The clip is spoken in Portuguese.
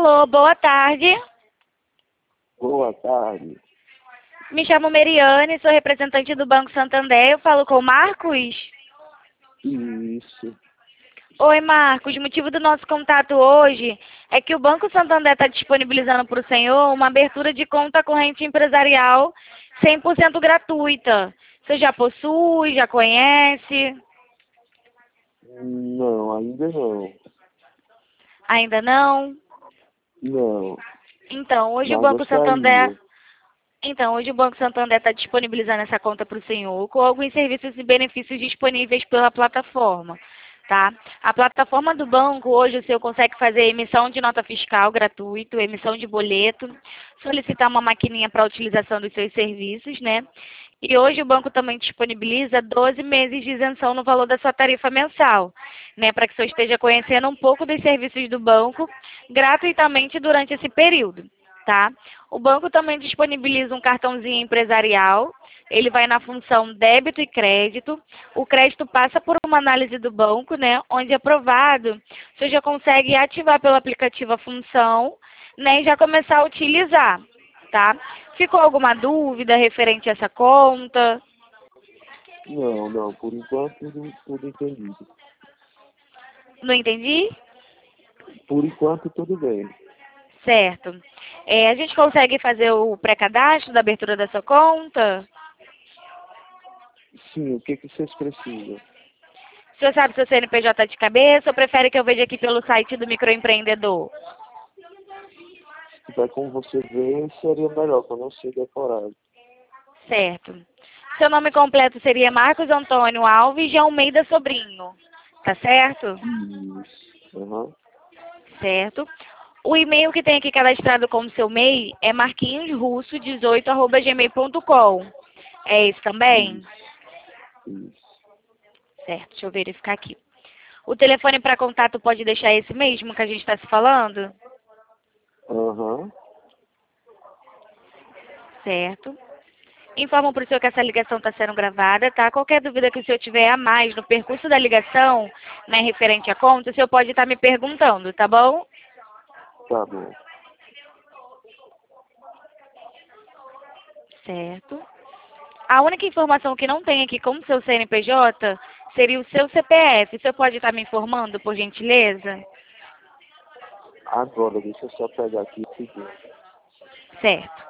Alô, boa tarde. Boa tarde. Me chamo Meriane, sou representante do Banco Santander. Eu falo com o Marcos? Isso. Oi, Marcos. O motivo do nosso contato hoje é que o Banco Santander está disponibilizando para o senhor uma abertura de conta corrente empresarial 100% gratuita. Você já possui, já conhece? Não, ainda não. Ainda não? Não, Então, hoje o mas Banco Santander... gostaria. Então, hoje o Banco Santander está disponibilizando essa conta para o senhor com alguns serviços e benefícios disponíveis pela plataforma, tá? A plataforma do banco, hoje o senhor consegue fazer emissão de nota fiscal gratuito, emissão de boleto, solicitar uma maquininha para a utilização dos seus serviços, né? E hoje o banco também disponibiliza 12 meses de isenção no valor da sua tarifa mensal, né? Para que o senhor esteja conhecendo um pouco dos serviços do banco gratuitamente durante esse período. Tá? O banco também disponibiliza um cartãozinho empresarial. Ele vai na função débito e crédito. O crédito passa por uma análise do banco, né? Onde aprovado, você já consegue ativar pelo aplicativo a função, né? E já começar a utilizar, tá? Ficou alguma dúvida referente a essa conta? Não, por enquanto tudo entendido. Não entendi? Por enquanto tudo bem. Certo. A gente consegue fazer o pré-cadastro da abertura da sua conta? Sim, o que vocês precisam? O senhor sabe seu CNPJ de cabeça ou prefere que eu veja aqui pelo site do microempreendedor? Se tiver como você ver, seria melhor, para não ser decorado. Certo. Seu nome completo seria Marcos Antônio Alves de Almeida Sobrinho. Tá certo? Isso. Uhum. Certo. O e-mail que tem aqui cadastrado como seu MEI é marquinhosrusso18@gmail.com. É esse também? Isso. Certo, deixa eu verificar aqui. O telefone para contato pode deixar esse mesmo que a gente está se falando? Aham. Certo. Informo para o senhor que essa ligação está sendo gravada, tá? Qualquer dúvida que o senhor tiver a mais no percurso da ligação, né, referente à conta, o senhor pode estar me perguntando, tá bom? Tá bom. Certo. A única informação que não tem aqui como seu CNPJ seria o seu CPF. O senhor pode estar me informando, por gentileza? Agora, deixa eu só pegar aqui o seguinte. Certo.